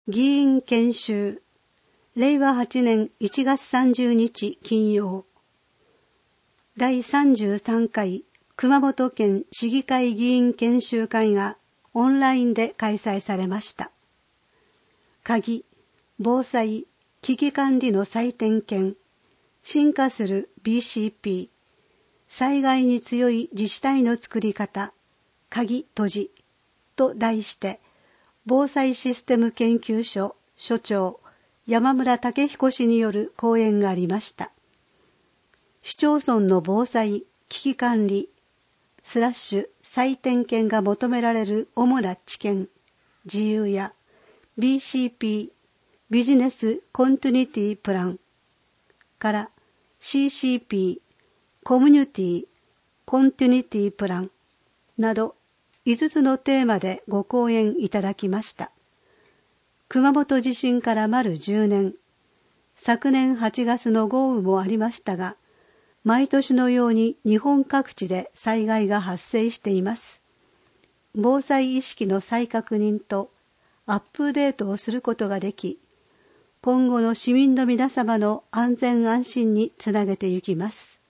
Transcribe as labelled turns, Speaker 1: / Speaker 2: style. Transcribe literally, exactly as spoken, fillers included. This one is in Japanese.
Speaker 1: 議員研修れいわはちねんいちがつさんじゅうにち金曜だいさんじゅうさんかい熊本県市議会議員研修会がオンラインで開催されました。鍵、防災、危機管理の再点検、進化する ビーシーピー、災害に強い自治体の作り方、鍵閉じと題して、防災システム研究所所長山村武彦氏による講演がありました。市町村の防災危機管理スラッシュ再点検が求められる主な知見自由や ビーシーピー ビジネスコンティニティプランから シーシーピー コミュニティコンティニティプランなどいつつのテーマでご講演いただきました。熊本地震から丸じゅうねん、昨年はちがつの豪雨もありましたが、毎年のように日本各地で災害が発生しています。防災意識の再確認とアップデートをすることができ、今後の市民の皆様の安全安心につなげてゆきます。